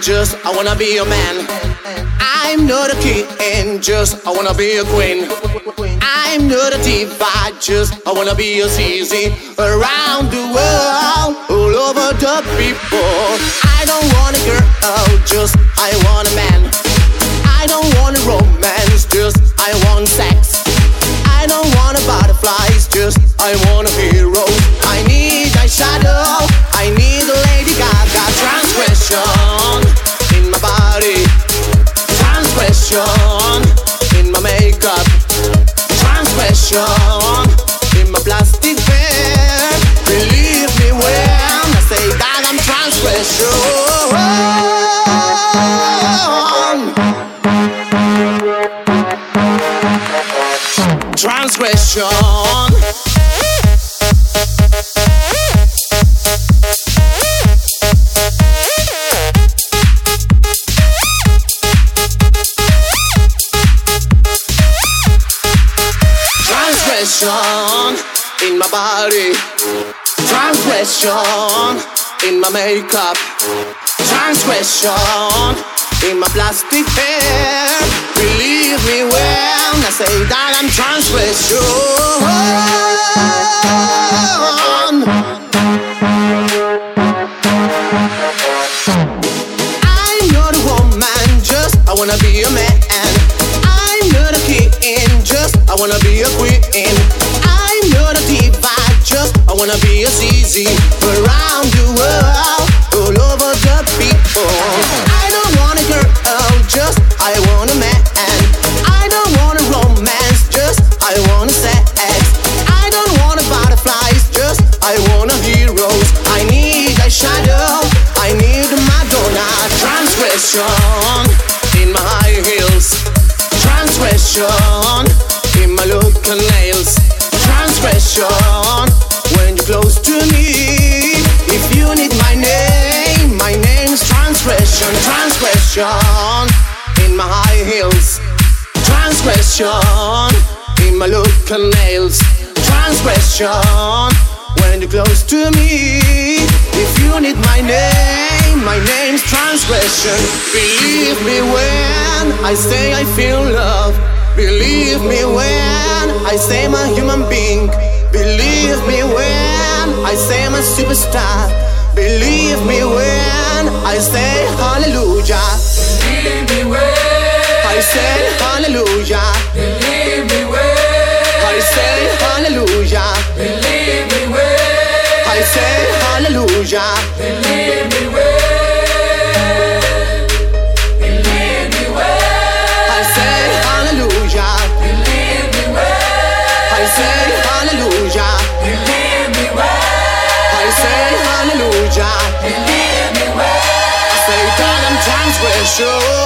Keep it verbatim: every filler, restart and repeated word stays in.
just I wanna be a man. I'm not a king, just I wanna be a queen. I'm not a diva, just I wanna be a C Z around the world, all over the people. I don't want a girl, just I want a man. I don't want a romance, just I want sex. I don't want a butterflies, just I want a hero. I need a shadow, I need a Lady Gaga. Transgression in my body, transgression in my makeup, transgression in my plastic hair. Believe me when I say that I'm transgression. Transgression. Transgression in my body, transgression in my makeup, transgression in my plastic hair. Believe me when I say that I'm transgression. I'm not a woman, just I wanna be a man. I'm not a king, just I wanna be a queen. I'm not a diva, just I wanna be a C Z around the world, all over the people. I don't want a girl, just I want a man. I don't want a romance, just I want a sex. I don't want a butterflies, just I want a heroes. I need a shadow, I need a Madonna. Transgression in my high heels, transgression in my look and nails, transgression when you're close to me. If you need my name, my name's transgression. Transgression in my high heels, transgression in my look and nails, transgression when you're close to me. If you need my name, my name's transgression. Believe me when I say I feel love. Believe me when I say I'm a human being. Believe me when I say I'm a superstar. Believe me when I say hallelujah. Believe me when I say hallelujah. Believe me when I say hallelujah. Believe me when I say hallelujah. Believe me when Believe me when I say hallelujah. Believe me when I say hallelujah. Believe me when I say hallelujah. Believe me when I say that I'm transgression.